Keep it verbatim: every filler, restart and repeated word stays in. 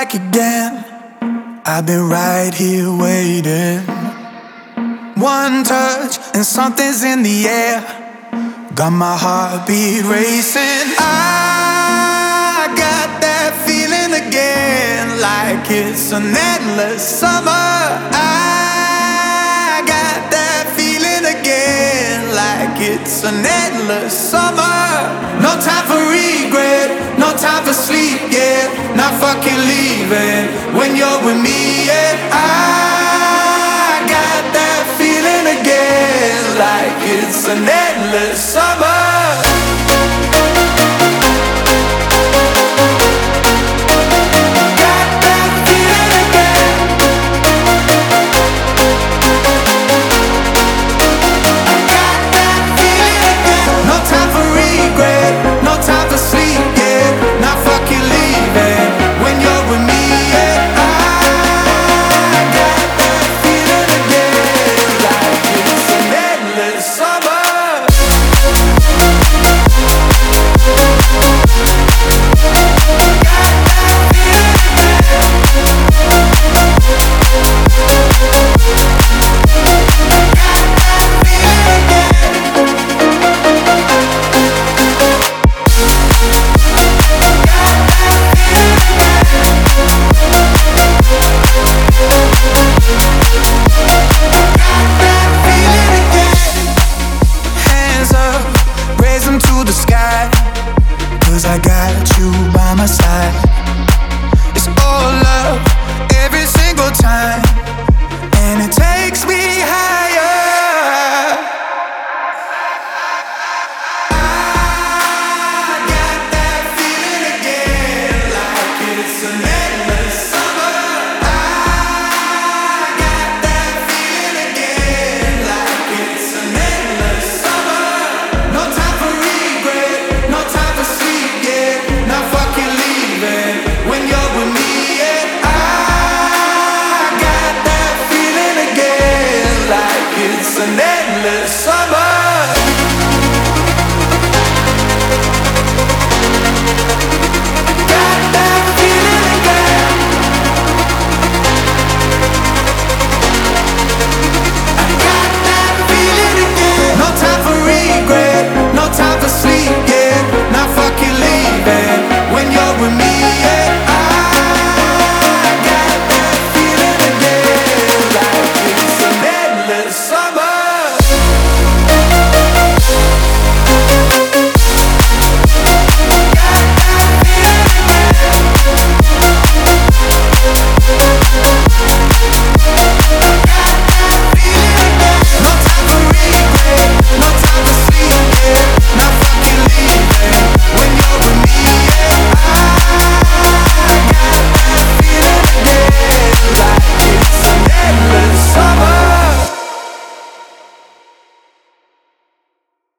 back again. I've been right here waiting. One touch and something's in the air. Got my heartbeat racing. I got that feeling again, like it's an endless summer. I got that feeling again, like it's an endless summer. No time for regret, no time for sleep, yeah. Not fucking leaving when you're with me, yeah. I got that feeling again, like it's an endless summer. I got you by my side. It's all love every single time.